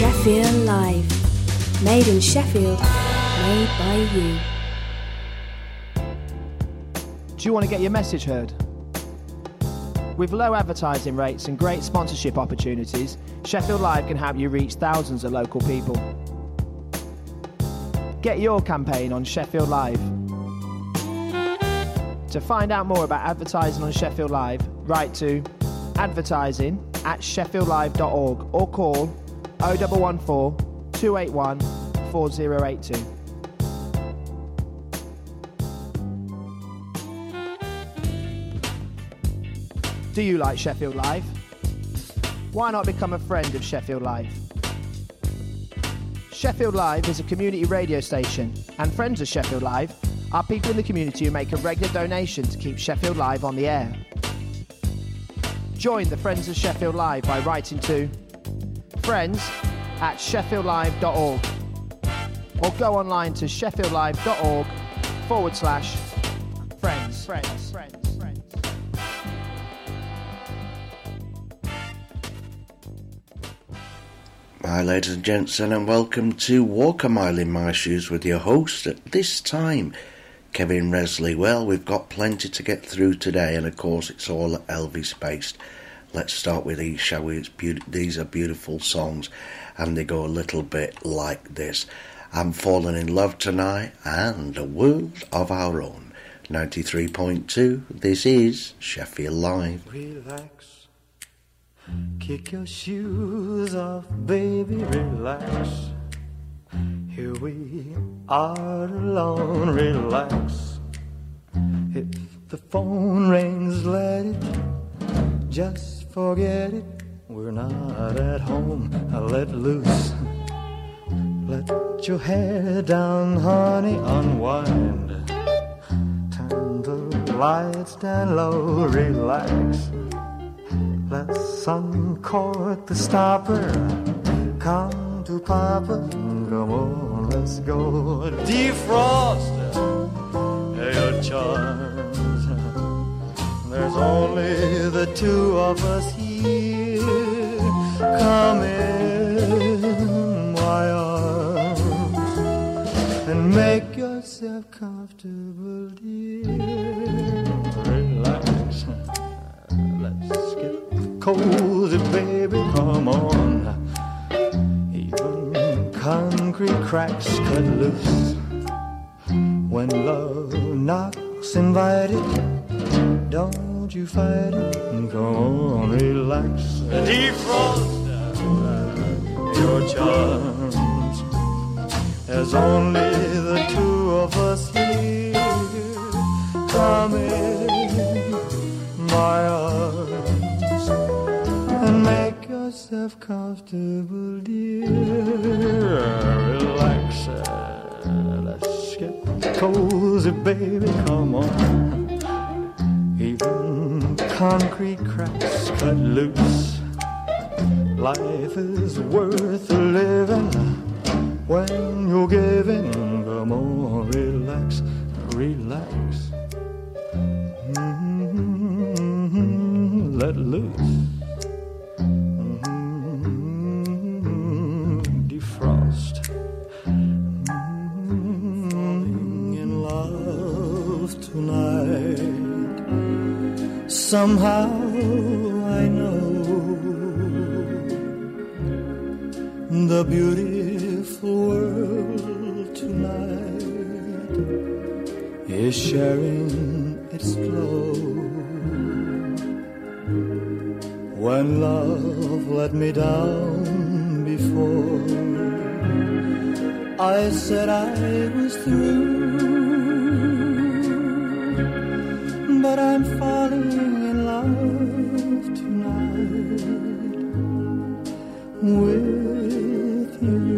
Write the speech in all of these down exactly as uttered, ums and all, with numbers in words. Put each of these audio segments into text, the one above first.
Sheffield Live. Made in Sheffield, made by you. Do you want to get your message heard? With low advertising rates and great sponsorship opportunities, Sheffield Live can help you reach thousands of local people. Get your campaign on Sheffield Live. To find out more about advertising on Sheffield Live, write to advertising at sheffield live dot org or call oh one one four, two eight one, four oh eight two. Do you like Sheffield Live? Why not become a friend of Sheffield Live? Sheffield Live is a community radio station, and friends of Sheffield Live are people in the community who make a regular donation to keep Sheffield Live on the air. Join the Friends of Sheffield Live by writing to friends at sheffield live dot org or go online to sheffield live dot org forward slash friends. Friends. Friends. Friends. Hi ladies and gents, and welcome to Walk a Mile in My Shoes with your host at this time, Kevin Resley. Well, we've got plenty to get through today, and of course it's all Elvis based. Let's start with these, shall we? It's be- these are beautiful songs, and they go a little bit like this. I'm Falling in Love Tonight and A World of Our Own. ninety-three point two, this is Sheffield Live. Relax, kick your shoes off, baby, relax. Here we are alone, relax. If the phone rings, let it, just forget it. We're not at home, let loose. Let your hair down, honey, unwind. Turn the lights down low, relax. Let's uncork the stopper. Come to Papa, come on, let's go. Defrost your charms. There's only the two of us here. Come in my arms and make yourself comfortable, dear. Relax. Let's get cozy, baby, come on. Even concrete cracks cut loose. When love knocks invited, don't you fight it, come on, relax. Defrost your charms. There's only the two of us here. Come in my arms and make yourself comfortable, dear. Relax, uh, let's get cozy, baby, come on. Even concrete cracks cut loose. Life is worth living when you're giving. Come on, relax, relax. Mm-hmm. Let loose. Mm-hmm. Defrost. Mm-hmm. Falling in love tonight. Somehow I know the beautiful world tonight is sharing its glow. When love let me down before, I said I was through, but I'm falling in love tonight with you.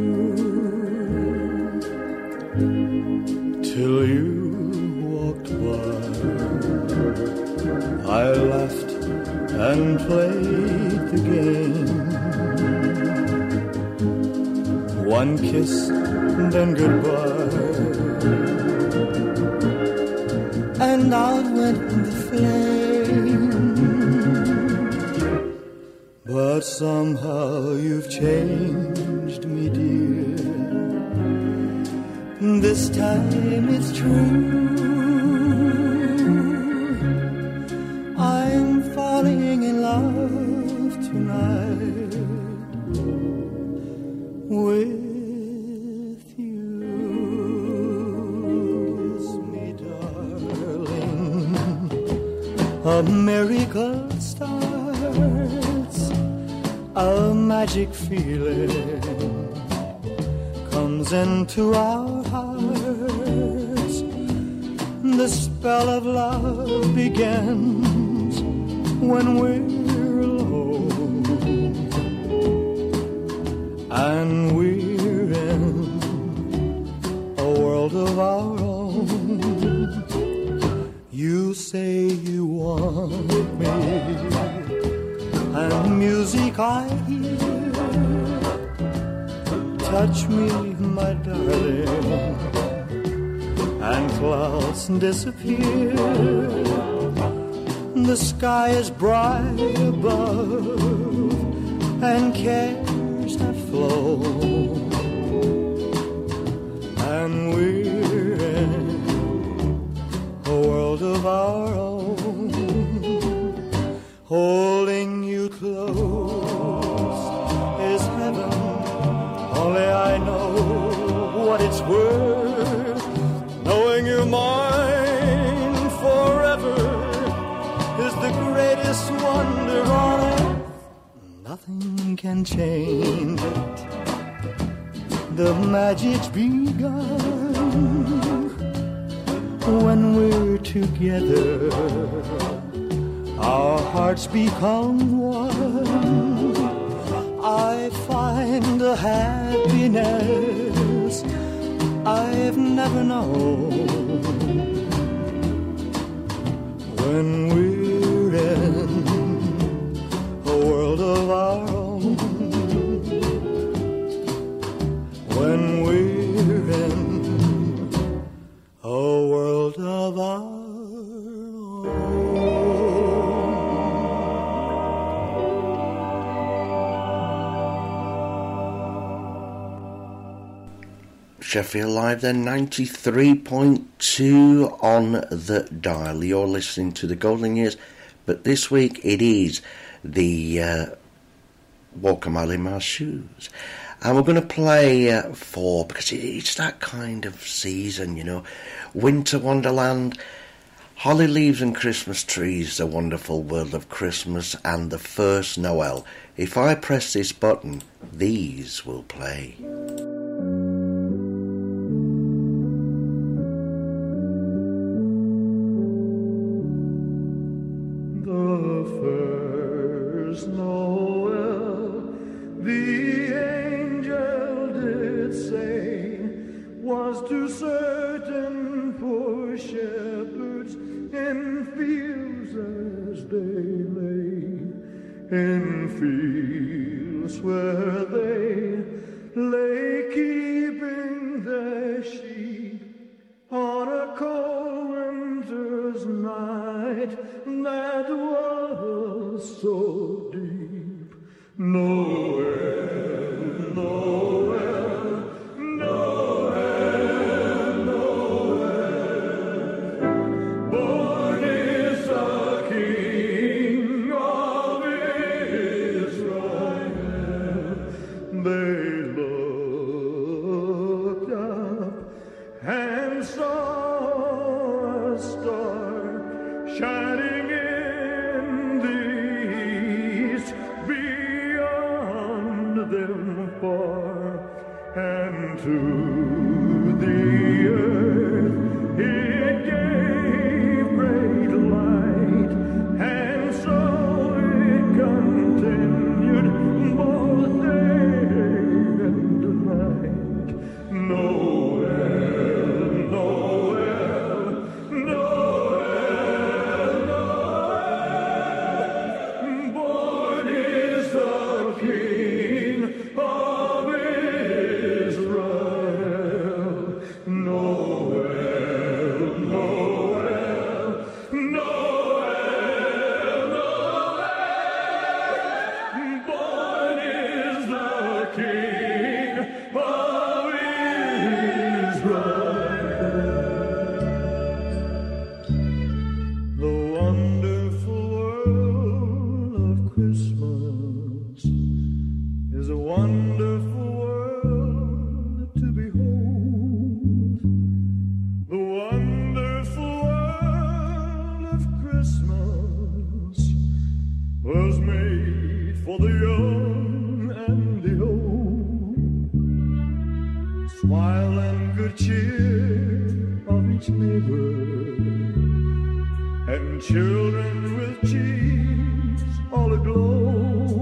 Till you walked by, I laughed and played the game. One kiss, then goodbye, and out went the flame. But somehow you've changed changed me, dear. This time it's true. I'm falling in love tonight with a miracle starts, a magic feeling comes into our hearts. The spell of love begins when we're alone, and we're in a world of our own. You say you want me, and music I hear. Touch me, my darling, and clouds disappear. The sky is bright above, and cares have flown, and we're in a world of our own, holding you close is heaven. Only I know what it's worth, knowing you're mine forever is the greatest wonder on earth. Nothing can change it, the magic's begun. When we're together, our hearts become one. I find a happiness I've never known when we're in a world of our own. When we're in a world of our own. Sheffield Live then, ninety-three point two on the dial. You're listening to the Golden Years, but this week it is the uh, Walk a Mile in My Shoes. And we're going to play uh, four, because it's that kind of season, you know. Winter Wonderland, holly leaves and Christmas trees, the wonderful world of Christmas, and the first Noel. If I press this button, these will play. The first Noel, the angel did say, was to certain poor shepherds in fields as they lay, in fields where they lay keeping their sheep on a cold winter's night that was so deep. Noel, Noel, Noel, Noel, born is the King of Israel. They looked up and saw a star shining in the east, beyond them far, and to the earth it gave great light, and so it continued both day and night. Noel, Noel, Noel, Noel, born is the King of Israel. Noel, Noel, Noel, is a wonderful world to behold. The wonderful world of Christmas was made for the young and the old. Smile and good cheer of each neighbor, and children with cheeks all aglow.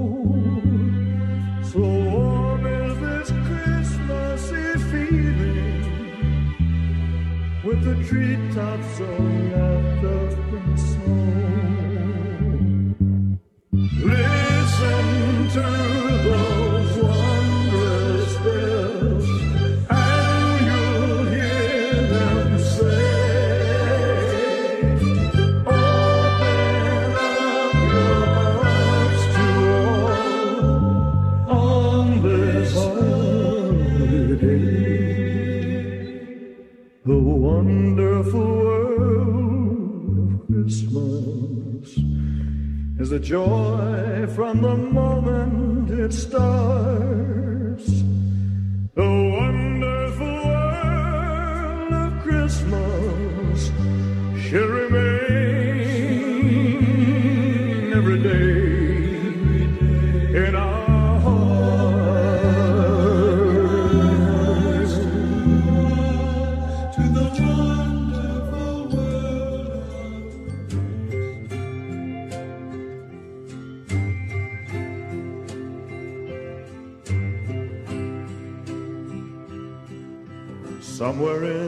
So warm is this Christmassy feeling, with the treetops all wrapped up in snow. Listen to those wondrous bells, and you'll hear them say, open up your hearts to all on this holiday. The wonderful world of Christmas is the joy from the moment it starts. The wonderful world of Christmas should remain every day in our hearts. To the wonderful world. Somewhere in,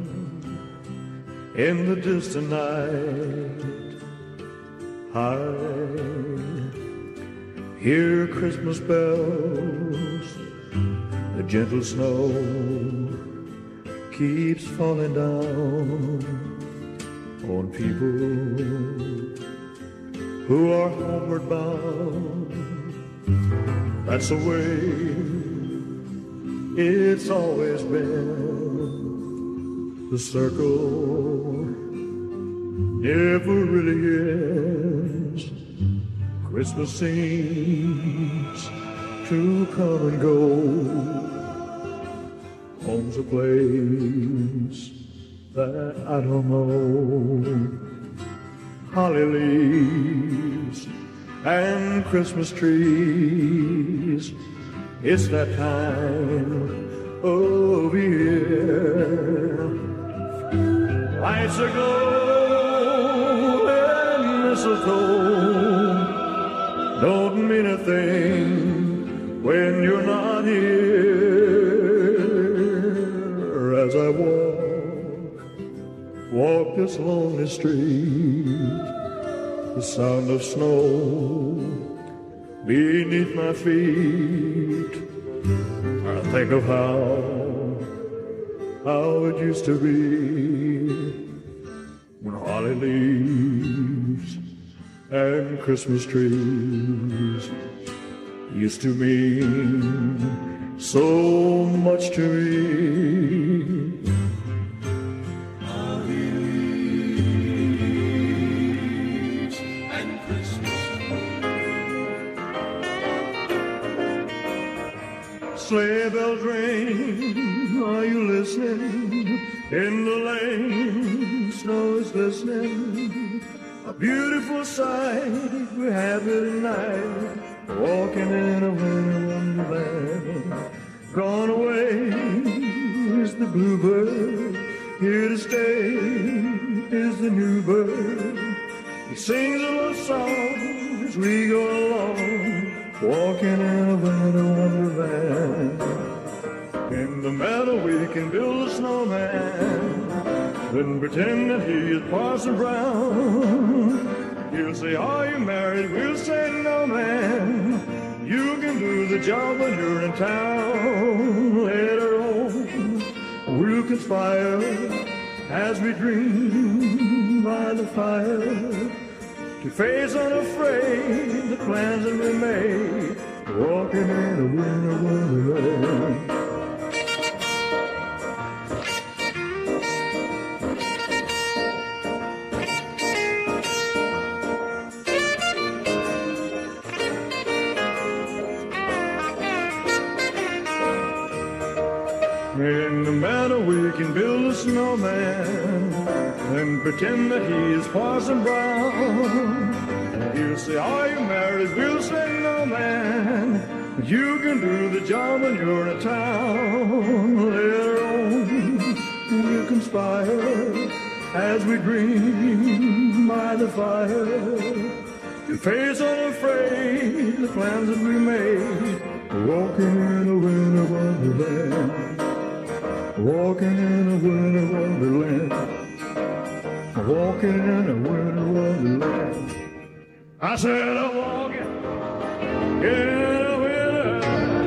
in the distant night, I hear Christmas bells. The gentle snow keeps falling down on people who are homeward bound. That's the way it's always been. The circle never really ends. Christmas seems to come and go. Home's a place that I don't know. Holly leaves and Christmas trees, it's that time of year. Lights aglow and mistletoe don't mean a thing when you're not here. As I walk, walk this lonely street, the sound of snow beneath my feet, I think of how, how it used to be when holly leaves and Christmas trees used to mean so much to me. Holly leaves and Christmas. Sleigh bells ring, are you listening? In the lane, snow is glistening. A beautiful sight, we're happy tonight, walking in a winter wonderland. Gone away is the bluebird, here to stay is the new bird. He sings a love song as we go along, walking in a winter wonderland. In the meadow we can build a snowman, then pretend that he is Parson Brown. He'll say, are you married? We'll say, no, man. You can do the job when you're in town. Later on, we'll conspire as we dream by the fire to face unafraid the plans that we made, walking in a winter wonderland. In the meadow we can build a snowman and pretend that he is Parson Brown. He'll say, are you married? We'll say, no, man. You can do the job when you're in town. Later on, we'll conspire as we dream by the fire to face unafraid the plans that we made. Walking in a winter wonderland, walking in a winter wonderland, walking in a winter wonderland. I said I'm walking in a winter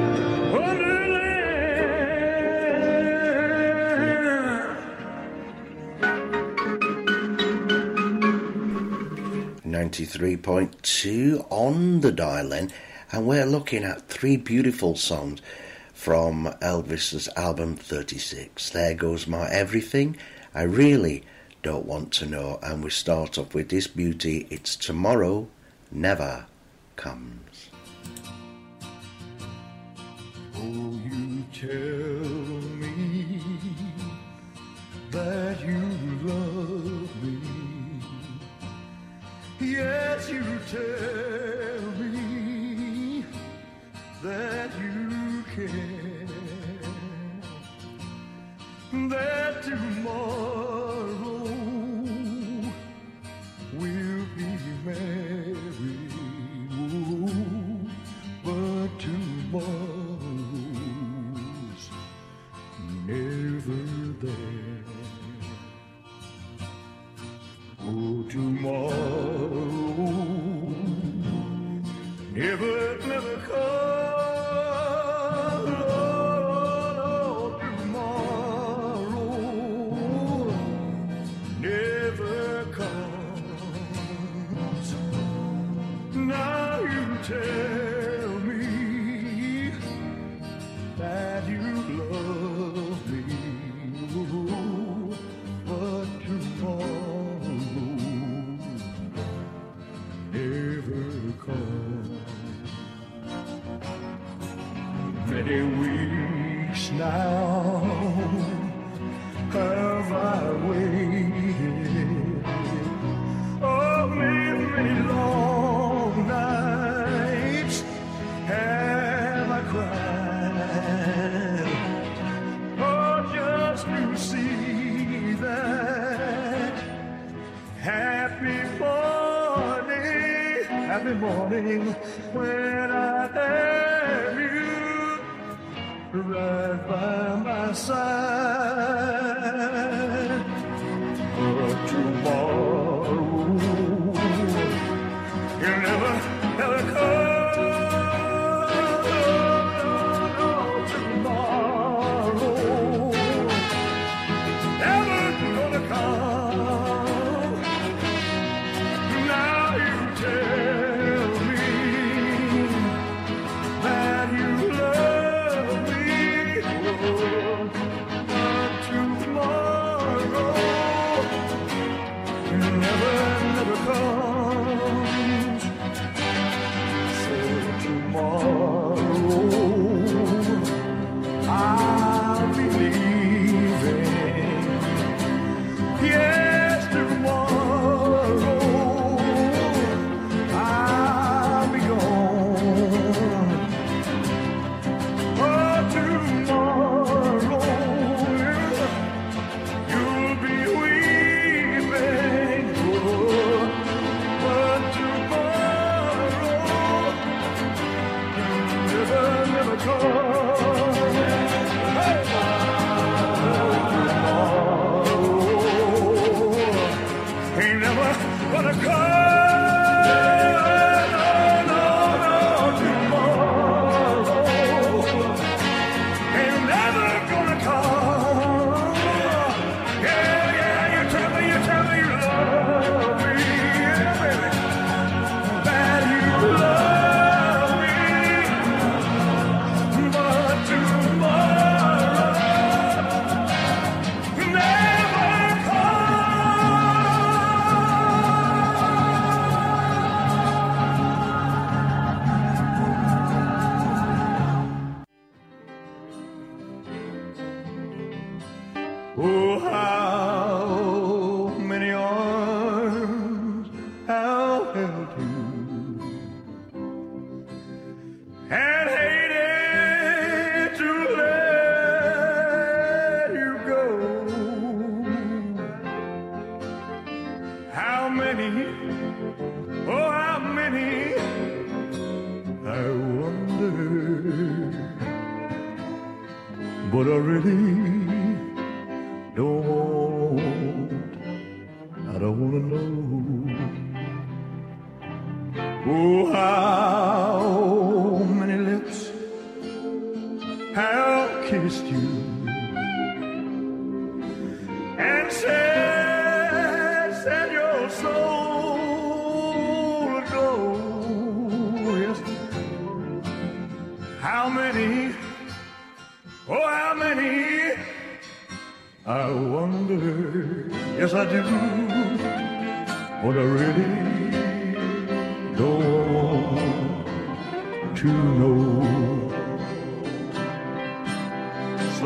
wonderland. ninety-three point two on the dial then, and we're looking at three beautiful songs from Elvis's album thirty-six. There Goes My Everything, I Really Don't Want to Know, and we start off with this beauty, It's Tomorrow Never Comes. Oh, you tell me that you love me. Yes, you tell me that you care, that tomorrow we'll be married, oh, but tomorrow's never there. Oh, tomorrow never, never comes. Oh, tomorrow never comes. Now you tell me that you love me, oh, but tomorrow never comes. Many weeks now have I waited. Oh, many, many long nights have I cried. Oh, just to see that happy morning, happy morning when I have you right by my side. But tomorrow you'll never, never come. No, tomorrow never gonna come. Now you tell me that you love me, oh, Oh, how many arms have held you and hated to let you go. How many, oh, how many, I wonder, but I really don't want, I don't want to know. Oh, how many lips have kissed you and said, set your soul aglow. Yes. How many, oh, how many, I wonder, yes I do, but I really don't want to know. So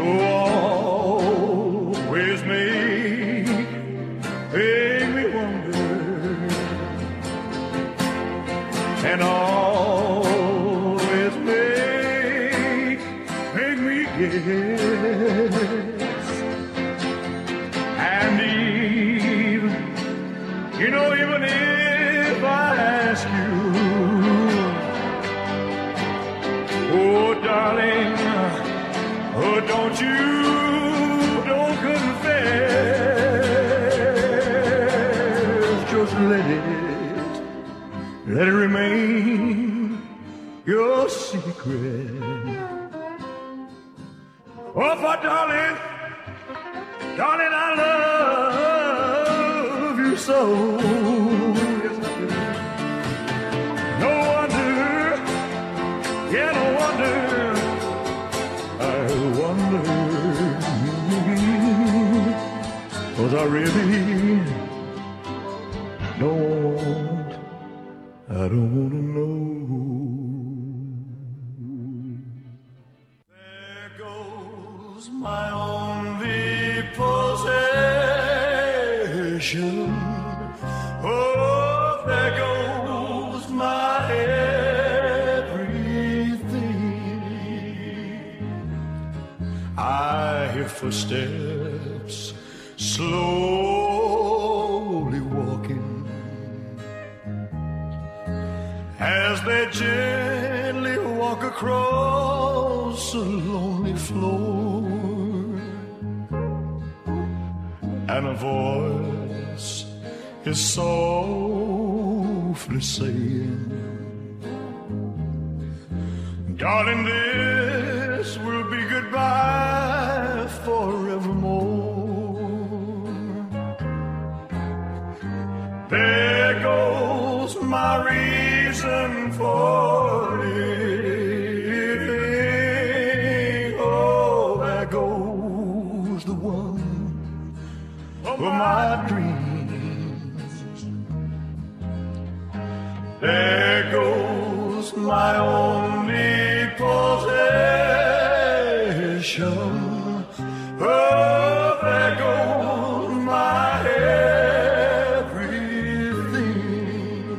always make, make me wonder, and always make, make me guess. And even, you know, even if I ask you, oh, darling, oh, don't you, don't confess, just let it, let it remain your secret. Oh, for darling, darling, I love you so. Yes, I do. No wonder, yeah, no wonder, I wonder, 'cause I really don't, I don't want to know. There goes my only possession. Oh, there goes my everything. I hear footsteps slowly walking as they gently walk across a lonely floor. And a voice is softly saying, darling, this will be goodbye forevermore. There goes my reason for living. Oh, there goes the one of my dreams. There goes my only possession. Oh, there goes my everything.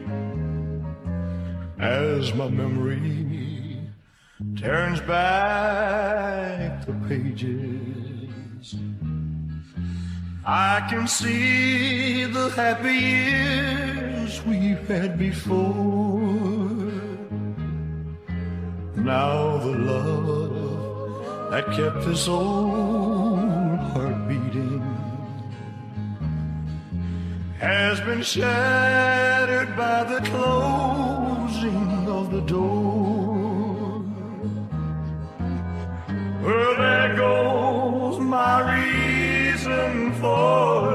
As my memory turns back the pages, I can see the happy years we've had before. Now the love that kept this old heart beating has been shattered by the closing of the door. Well, there goes my reason for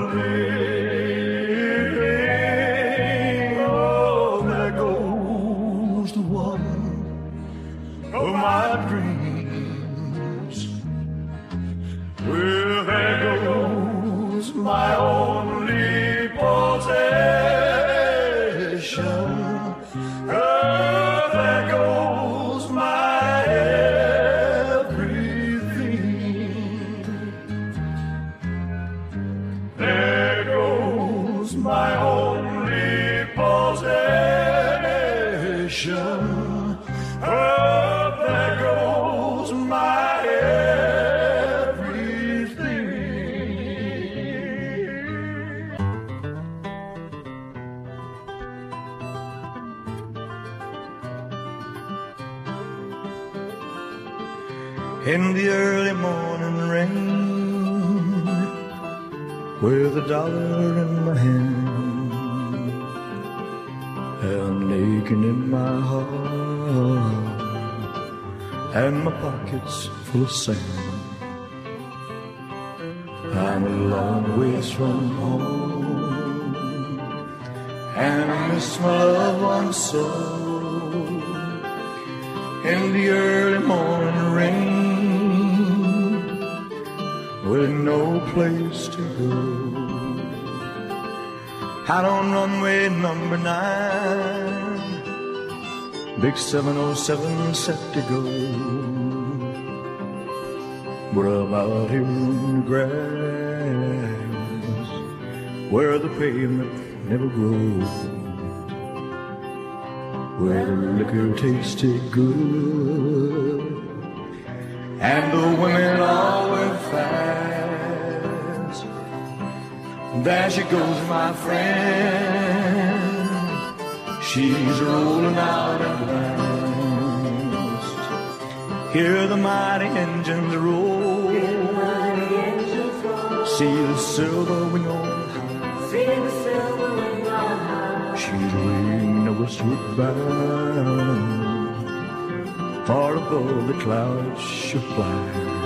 living. Oh, there goes the one of my dreams. Well, there goes my only possession. Oh, there goes my everything. in the early morning rain, with a dollar in my hand and an aching in my heart, and my pockets full of sand. I'm a long ways from home, and I miss my loved ones so. In the early morning rain, with no place to go, out on runway number nine, big seven oh seven set to go. But I'm out here on the grass, where the pavement never grows, where the liquor tasted good, and the women all went fast. There she goes, my friend, she's rolling out at last. Hear the mighty engines roll, see the silver wing on high, see the silver wing on high. She's ringing a westward bound, far above the clouds she'll fly,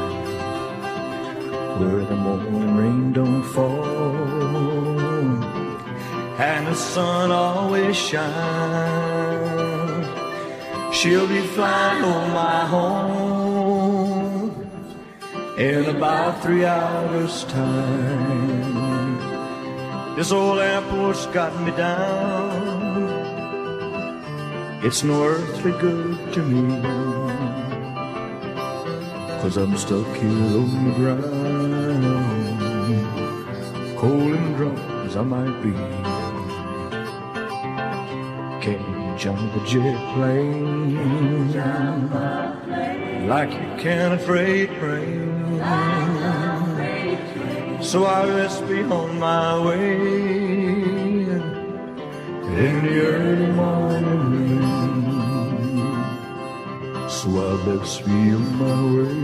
where the morning rain don't fall and the sun always shines. She'll be flying over my home in about three hours' time. This old airport's got me down, it's no earthly good to me, 'cause I'm stuck here on the ground, cold and drunk as I might be. Can't jump a jet plane like you can a freight train, so I best be on my way in the early morning rain. So I best be on my way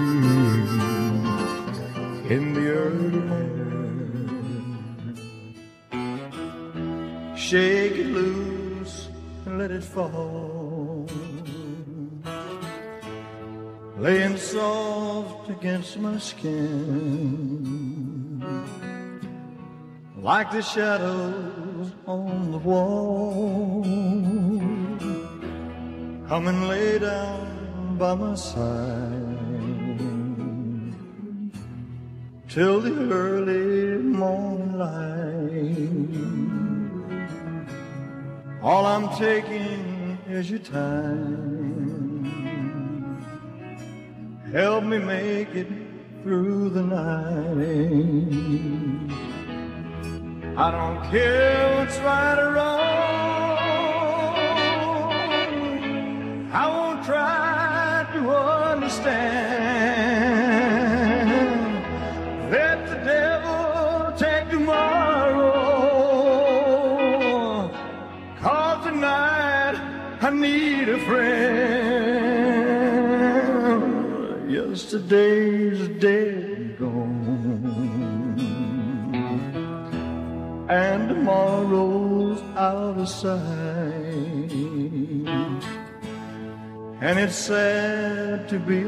in the early morning. Shake it loose and let it fall, laying soft against my skin, like the shadows on the wall. Come and lay down by my side till the early morning light. All I'm taking is your time, help me make it through the night. I don't care what's right or wrong, I won't try to understand. Let the devil take tomorrow, 'cause tonight I need a friend. Yesterday's dead and gone, and tomorrow's out of sight, and it's sad to be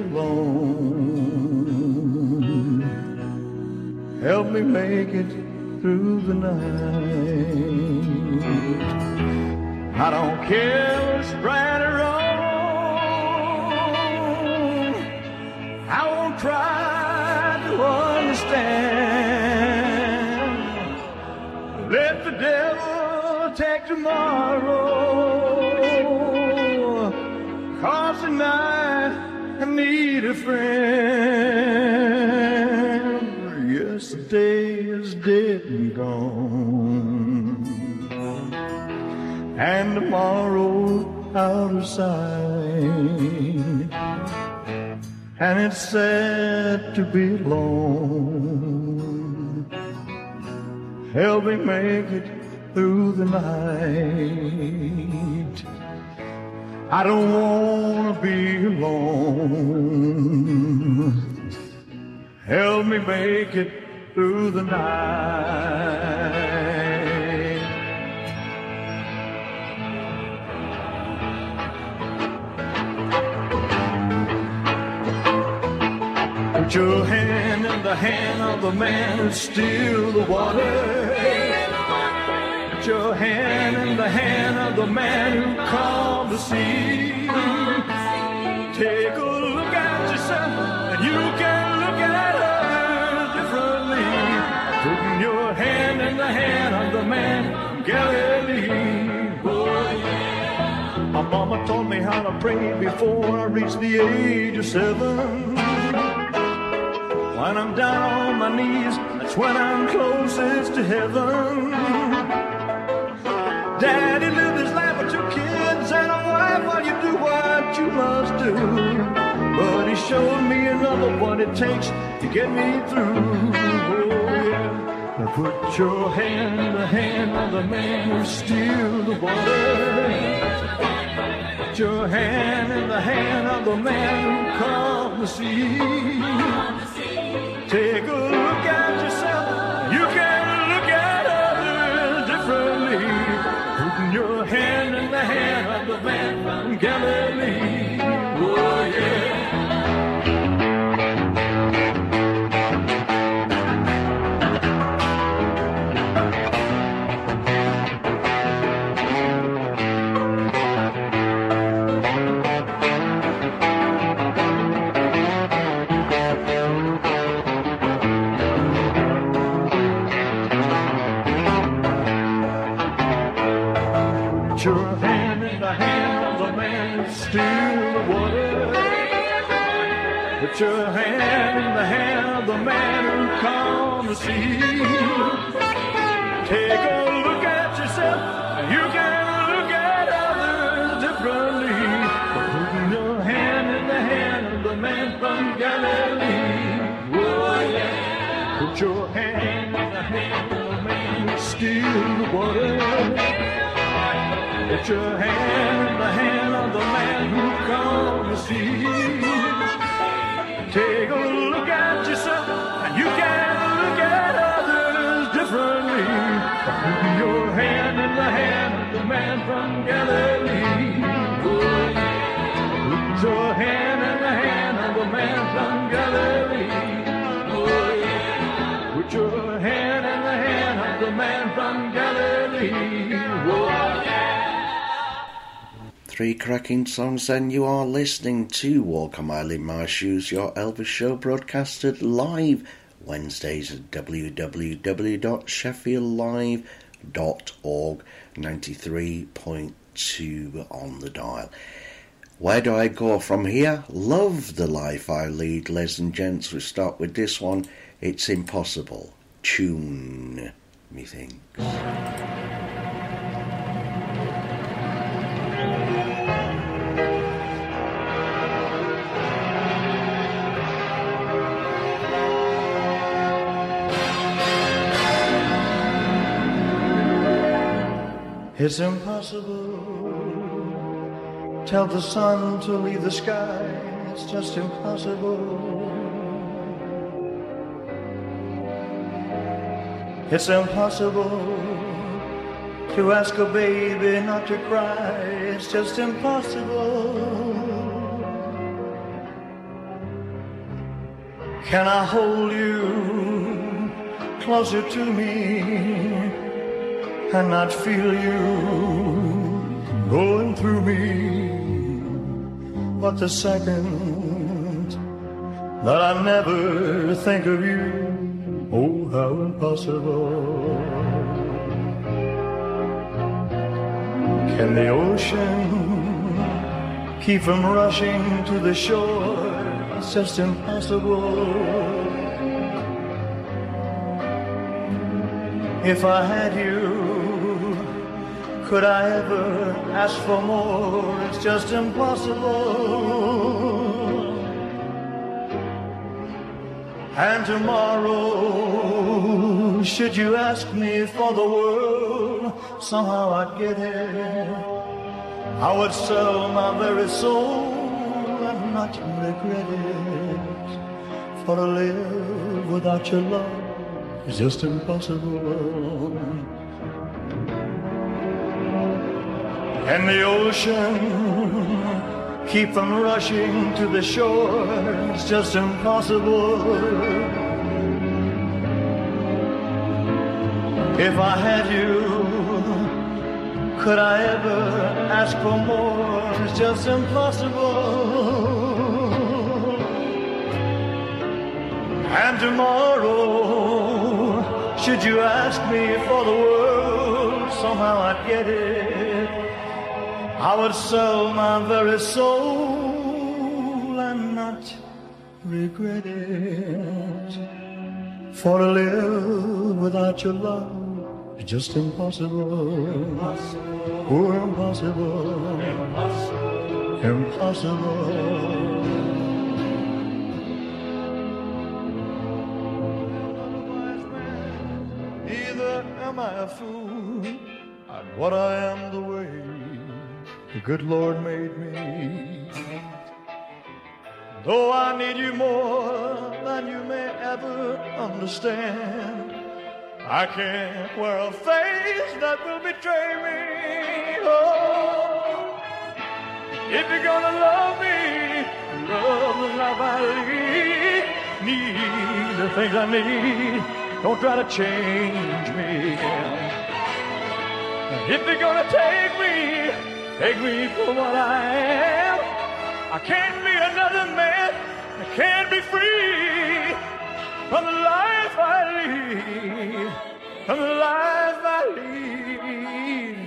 alone. Help me make it through the night. I don't care what's right or wrong, I won't try to understand. Let the devil take tomorrow, 'cause tonight I need a friend. Yesterday is dead and gone, and tomorrow's out of sight, and it's sad to be alone. Help me make it through the night. I don't wanna be alone. me make it through the night. Put your hand in the hand of the man who steals the water. Put your hand in the hand of the man who calmed the sea. Take a look at yourself and you can look at others differently. Putting your hand in the hand of the man from Galilee. Oh, yeah. My mama taught me how to pray before I reached the age of seven. When I'm down on my knees, that's when I'm closest to heaven. Daddy lived his life with two kids and a wife while you do what you must do. But he showed me another what it takes to get me through. Oh yeah. Now put your hand in the hand of the man who steals the water. Put your hand in the hand of the man who calmed the sea. Take a look at yourself, you can look at others differently. Putting your hand in the hand of the man from Galilee. Oh yeah. Put your hand in the hand of the man who steals the water. Put your hand in the hand of the man who calmed the sea. Take a look at yourself, and you can look at others differently. Putting your hand in the hand of the man from Galilee. Oh yeah. Put your hand in the hand of the man who steals the water. Put your hand in the hand of the man who calmed the sea. Take a look at yourself, and you can look at others differently. Put your hand in the hand of the man from Galilee. Put your hand in the hand of the man from Galilee. Put your hand in the hand of the man from Galilee. Three cracking songs then. You are listening to Walk a Mile in My Shoes, your Elvis show, broadcasted live Wednesdays at w w w dot sheffield live dot org, ninety-three point two on the dial. Where do I go from here? Love the life I lead, ladies and gents. We start with this one. It's Impossible. Tune, methinks. It's impossible. Tell the sun to leave the sky. It's just impossible. It's impossible to ask a baby not to cry. It's just impossible. Can I hold you closer to me and not feel you going through me? But the second that I never think of you, oh, how impossible. Can the ocean keep from rushing to the shore? It's just impossible. If I had you, could I ever ask for more? It's just impossible. And tomorrow, should you ask me for the world, somehow I'd get it. I would sell my very soul and not regret it For to live without your love is just impossible. And the ocean, keep from rushing to the shore, it's just impossible. If I had you, could I ever ask for more? It's just impossible. And tomorrow, should you ask me for the world, somehow I'd get it. I would sell my very soul and not regret it. For to live without your love is just impossible. Impossible. Oh, impossible. Impossible. Impossible. Am I a fool? I'm what I am the way the good Lord made me. Though I need you more than you may ever understand, I can't wear a face that will betray me. Oh, if you're gonna love me, love the life I lead, need the things I need. Don't try to change me. If you're gonna take me, take me for what I am. I can't be another man. I can't be free from the life I lead. From the life I lead.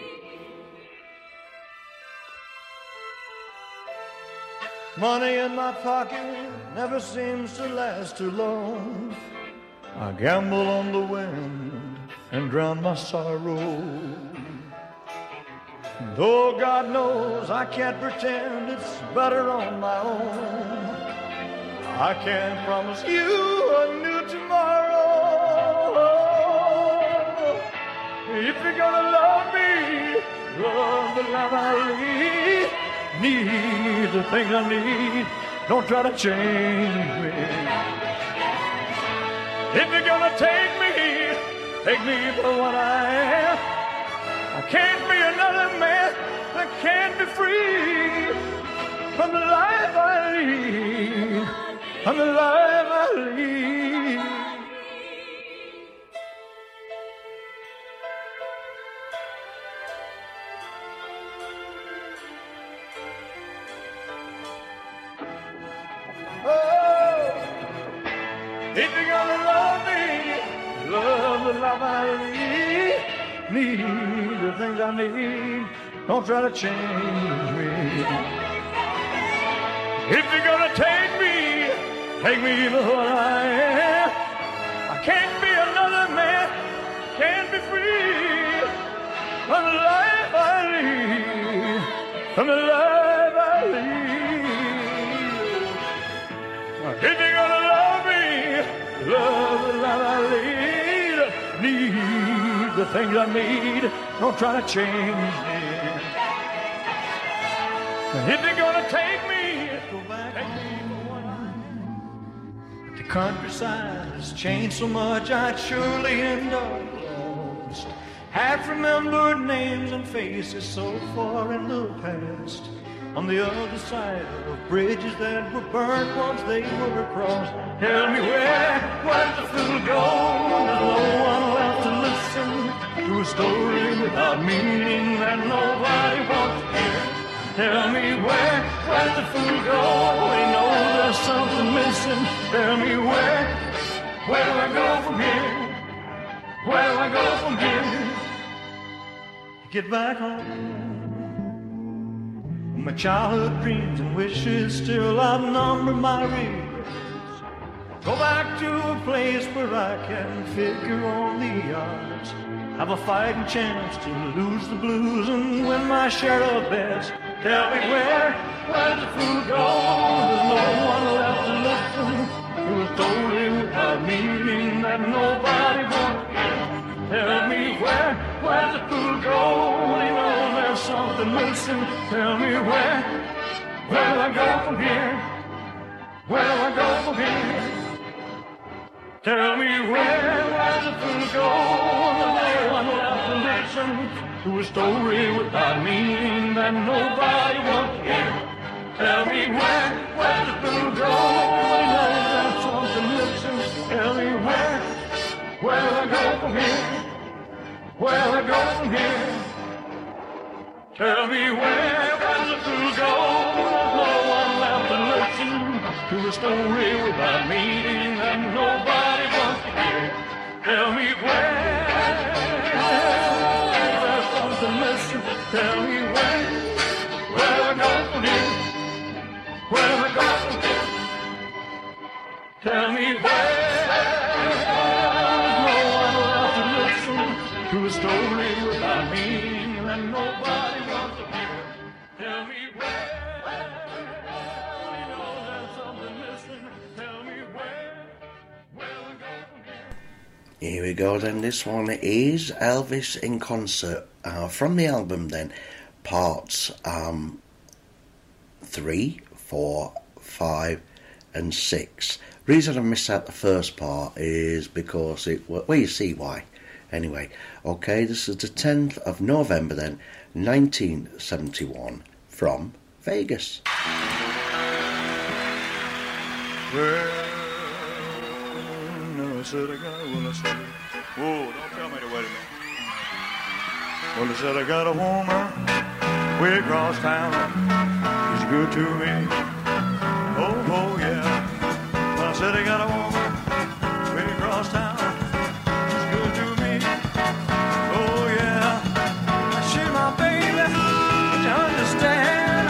Money in my pocket never seems to last too long. I gamble on the wind and drown my sorrow. Though God knows I can't pretend it's better on my own, I can't promise you a new tomorrow. If you're gonna love me, love the life I lead, need the things I need, don't try to change me. If you're gonna take me, take me for what I am. I can't be another man that can't be free from the life I lead, from the life I lead. Oh, if you're gonna love me, love the life I lead, need the things I need, don't try to change me. If you're gonna take me, take me for what I am. I can't be another man, can't be free from the life I lead, from the life I lead. If you're gonna love me, love the life I lead, need the things I need, don't try to change me. If you're gonna take me, go back home. The countryside has changed so much, I'd surely end up lost. Half remembered names and faces so far in the past, on the other side of bridges that were burnt once they were crossed. Tell me where, where's the fool go? There's no one left to listen to a story without meaning that nobody wants to hear. Tell me where, where's the fool go? He knows there's something missing. Tell me where, where do I go from here? Where do I go from here? Get back home. My childhood dreams and wishes still outnumber my regrets. Go back to a place where I can figure on the odds, have a fighting chance to lose the blues and win my share of bets. Tell me where, where's the fool gone? There's no one left to listen to a story without meaning that nobody wants to hear. Tell me where, where's the fool gone? You know there's something missing. Tell me where, where do I go from here? Where do I go from here? Tell me where, where the fool go? No one will have to listen to a story without meaning that nobody wants to hear. Tell me where, where the fool go? I know there's something missing. Tell me where, where I go from here? Where I go from here? Tell me where, where the fool go? There's no one left to listen to a story without meaning that nobody wants to hear. Tell me where, there's something missing. Tell me where, where I go from here? Where I go from here? Tell me where, there's no one left to listen to a story without meaning that nobody wants to hear. Tell me where, you know there's something missing. Tell me where, where I go from here. Here we go then, this one is Elvis in concert, uh, from the album then, parts um, three, four, five and six. Reason I missed out the first part is because it, well you see why. Anyway, okay, this is the tenth of November then, nineteen seventy-one, from Vegas. Well, no, I said I got, well, I said, whoa, don't tell me to wait a minute. Well, I said I got a woman way across town, she's good to me, oh, oh, yeah. Well, I said I got a woman way across town, she's good to me, oh, yeah. She's my baby, but you understand,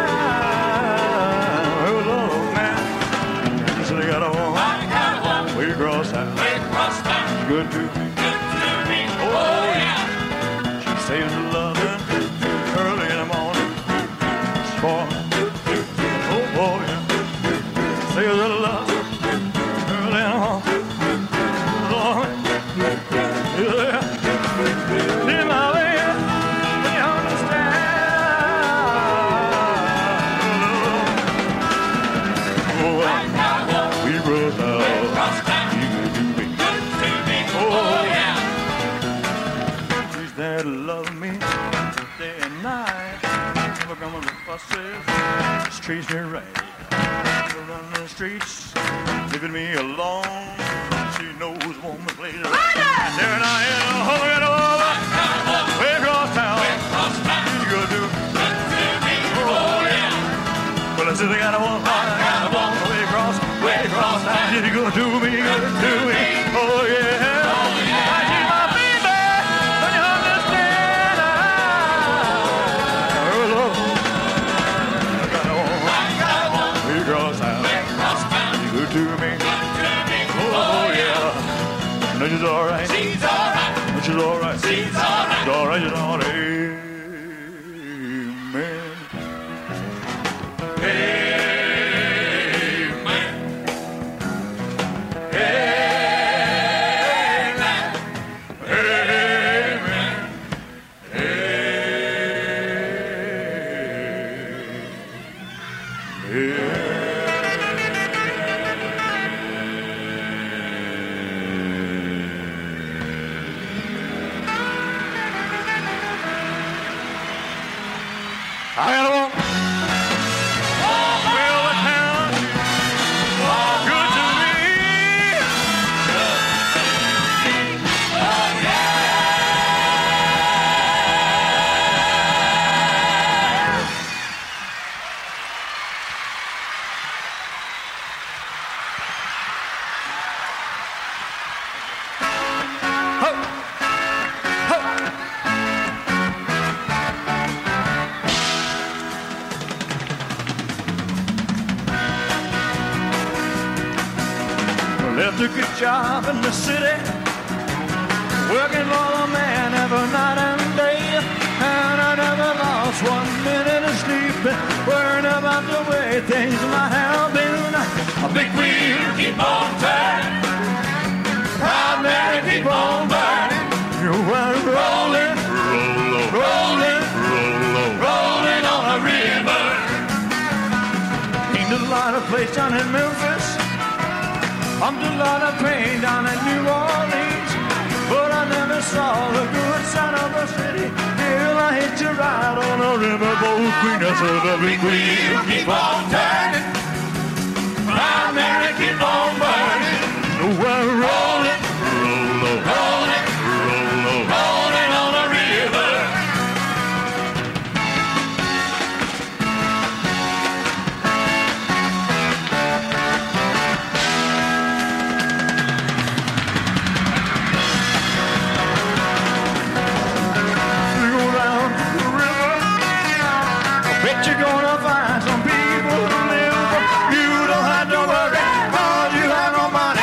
I, oh, Lord, man. I said I got a woman way across town, she's good to me, oh, yeah. She says the loving early in the morning, it's for me, oh, oh, yeah. Says the loving early in the morning, Lord, yeah. She's my baby, but you understand, oh, we broke out, she good to me, oh, yeah. She's there to love me day and night. Never come with fusses, just treats me right. Never run the streets, leaving me alone. She knows woman plays her. There and I am, oh, I got a woman way across town. She's good to me, oh yeah. Well, I said I got a woman, I got a woman way across, way across town. She's good to me, good to me, oh yeah. To me, oh yeah, no, she's all right. She's all right. No, she's all right. She's all right. She's all right. She's all right. Amen. Amen. I got a woman. Well, the town, good to me. Oh, yeah. Ho. Left a good job in the city, working for the man every night and day, and I never lost one minute of sleep, worrying about the way things might have been. A big wheel keep on turning, proud Mary keep on burning. You were rolling, rolling, rolling, rolling, rolling on a river. Ain't a lot of place down in Memphis, a pumped a lot of pain down in New Orleans, but I never saw the good side of the city till I hit a ride on a riverboat queen. I said, the big wheel keep on turning, Proud Mary keep on burning. Well, roll it, roll it, roll it, roll it, roll it on the river. You go down the river, I bet you're gonna find some people who live. You don't have to worry, 'cause you have no money.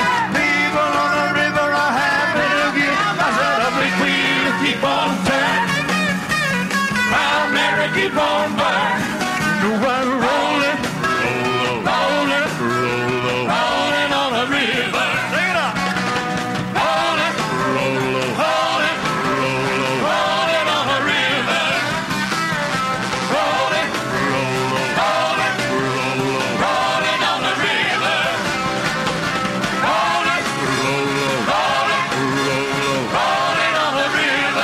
Keep on turning, Proud Mary keep on burning. No one rolling, rolling, rolling, rolling, rolling on the river. Sing it up. Rolling, rolling, rolling, rolling, rolling on the river. Rolling, rolling, rolling, rolling, rolling on the river. Rolling, rolling, rolling, rolling, rolling on the river.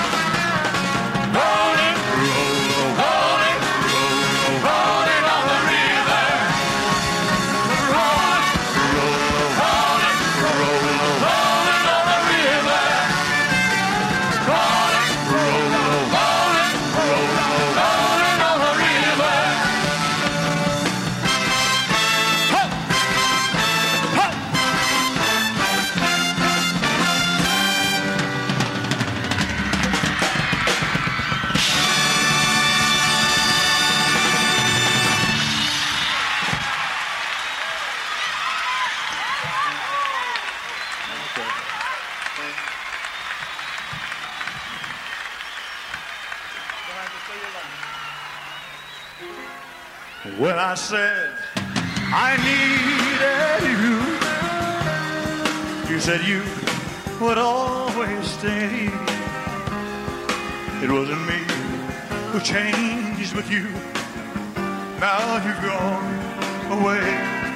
When I said I needed you, you said you would always stay. It wasn't me who changed with you. Now you've gone away,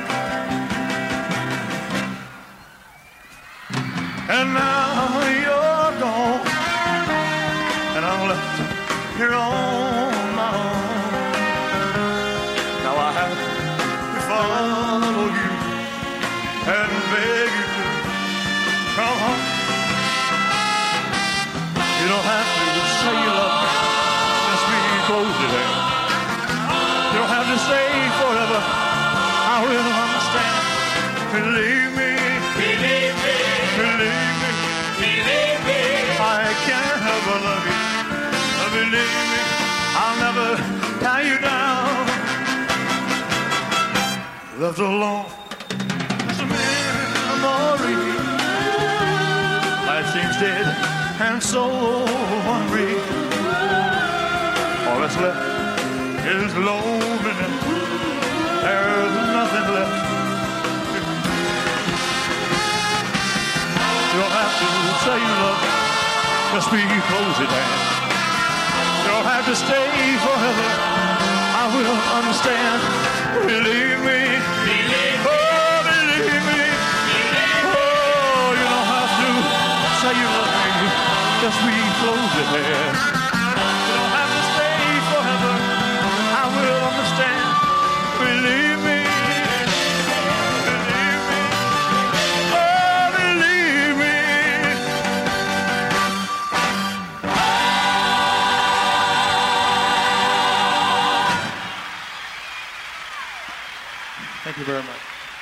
and now you're gone, and I'm left here on my own. Now I have to follow you and beg you to come home. You don't have to say you love me, just be close to them. You don't have to stay forever, I will understand. Believe me, believe me, believe me, believe me, I can't ever love you. Believe me, I'll never tie you down. Left alone, it's a memory. Life seems dead and so unreal. All that's left is loneliness. There's nothing left. You don't have to say you love me, just be close at hand. You don't have to stay forever, I will understand. Believe me, believe me, oh, believe me, believe me. Oh, you don't have to say you love me, just be close at hand. You don't have to stay forever, I will understand. Believe me, believe me, oh, believe me. Thank you very much.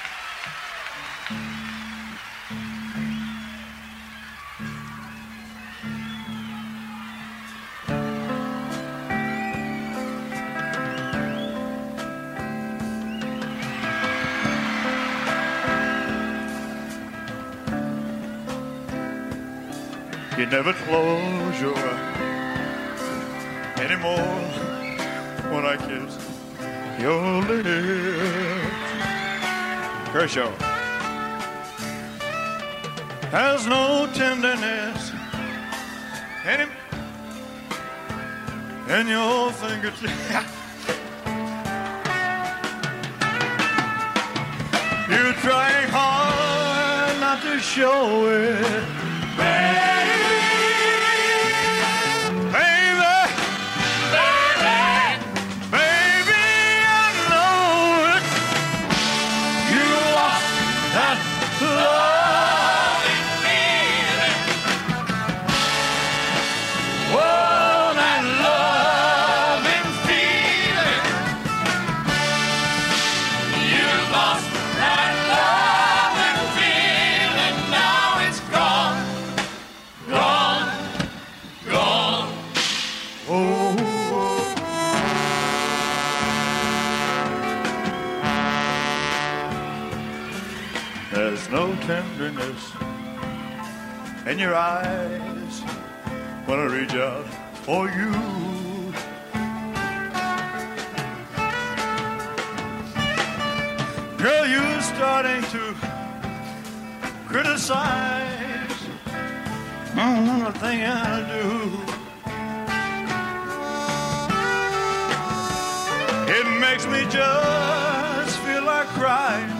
You never close your eyes anymore when I kiss your lips. Kershaw. Has no tenderness any in your fingertips. You're trying hard got to show it. Tenderness in your eyes when I reach out for you. Girl, you're starting to criticize anything I do. It makes me just feel like crying.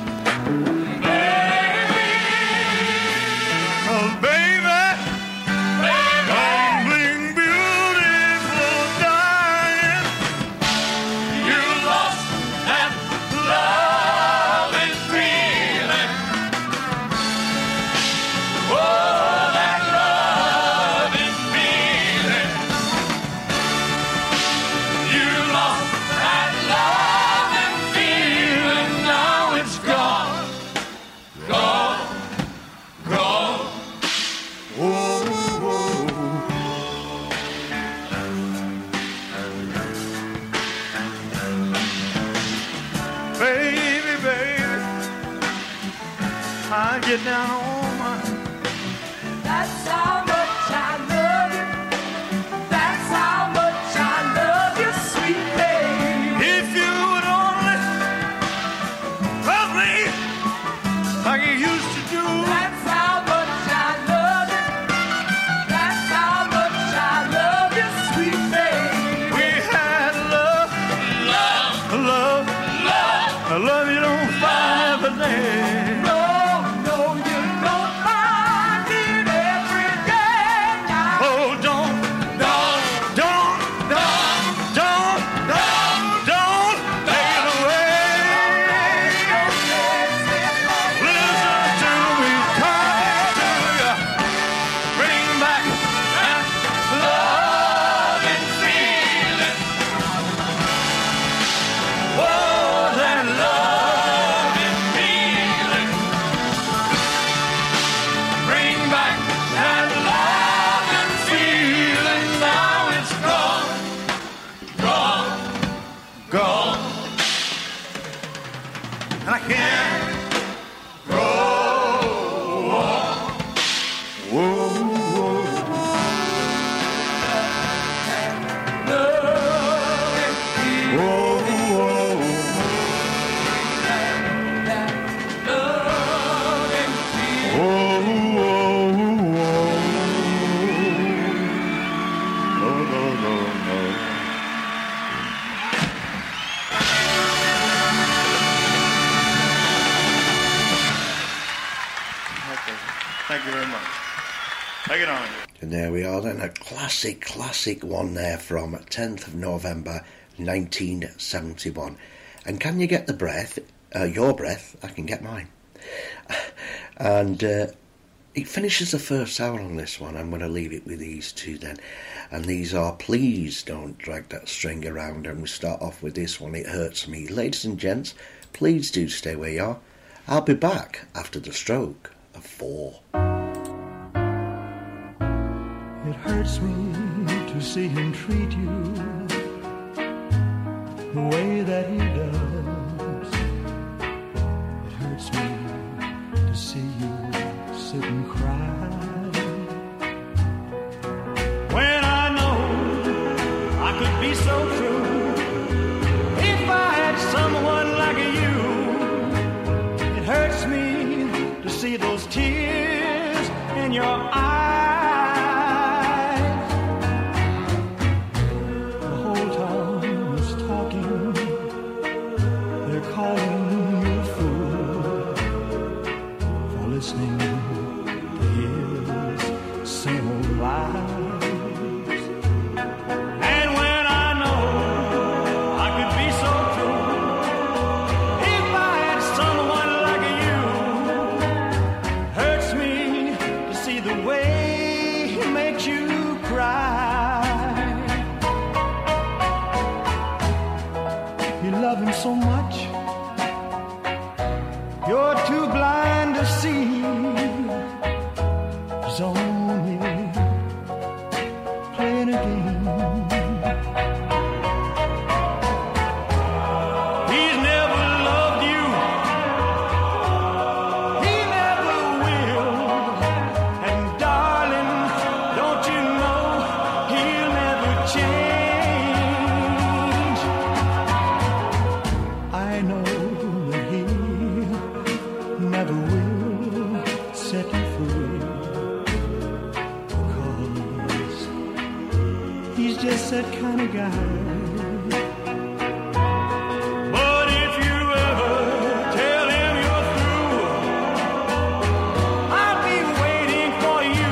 Get down on my. That's how much I love you. That's how much I love you, sweet baby. If you would only love me like you used to do. That's how much I love you. That's how much I love you, sweet baby. We had love, love, love, love. I love you don't find every day. And there we are then, a classic, classic one there from tenth of November nineteen seventy-one. And can you get the breath, uh, your breath? I can get mine. And uh, it finishes the first hour on this one. I'm going to leave it with these two then. And these are Please Don't Drag That String Around. And we start off with this one, It Hurts Me. Ladies and gents, please do stay where you are. I'll be back after the stroke of four. It hurts me to see him treat you the way that he does. It hurts me to see you sit and cry when I know I could be so true if I had someone like you. It hurts me to see those tears in your eyes. Calling you a fool for listening to his same old lies. And when I know I could be so true, if I had someone like you, hurts me to see the way he makes you cry. You love him so much, you're too blind to see. He's only playing a game. He's never loved you. He never will. And darling, don't you know he'll never change. I know that he never will set you free, because he's just that kind of guy. But if you ever tell him you're through, I'll be waiting for you,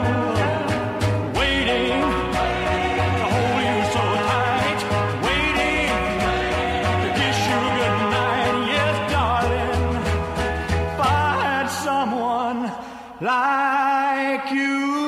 waiting to hold you so tight, waiting to kiss you goodnight. Yes, darling, if I had someone like you.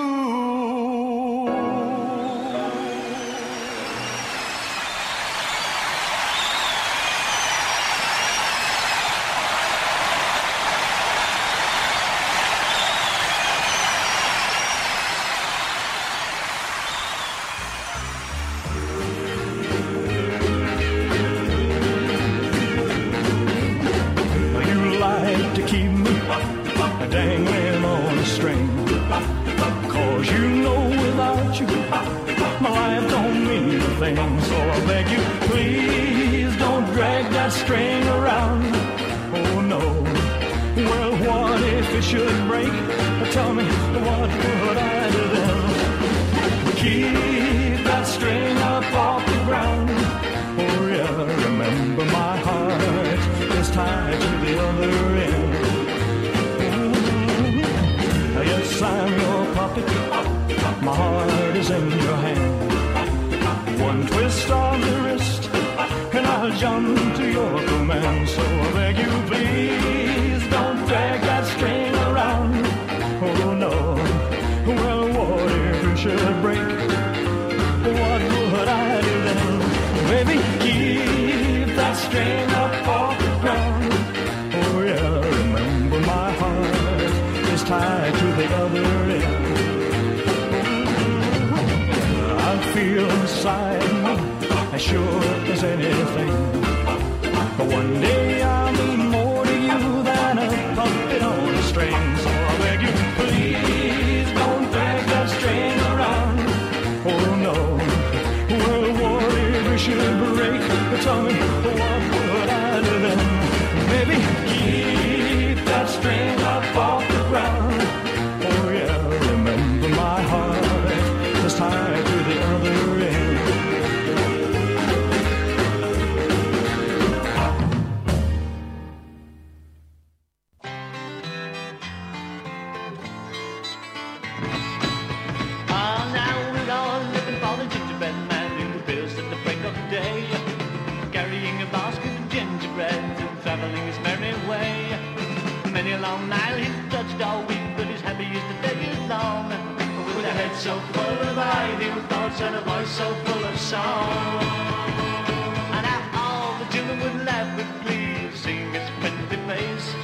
You like to keep me dangling on a string, 'cause you know without you my life don't mean a thing. So I beg you, please don't drag that string around. Oh no. Well, what if it should break? Tell me, what would I do then? Keep that string up off the ground. Oh yeah, remember my heart is tied to the other end. Yes, I'm your puppet, my heart is in your hand. One twist of the wrist, and I'll jump to your command. So I beg you, please, don't drag that string around. Oh no, well, what if it should break? What would I do then? Baby, keep that string up off the ground. Oh yeah, remember my heart is tied to the other end. I feel inside me as sure as anything, but one day I'll mean more to you than a puppet on a string. So I beg you, please don't drag that string around. Oh no, well, what if it should break? Tell me, what would I do then? Baby, keep that string up off the ground. Oh yeah, remember my heart is tied to the other end. Ah, now we're all looking for the gingerbread man who appears at the break of day, carrying a basket of gingerbread and traveling his merry way. Many a long mile he's touched all week, but he's happiest the day is long. With a head so full of ideal thoughts and a voice so full of song. And now all the children would laugh with glee, seeing his friendly face.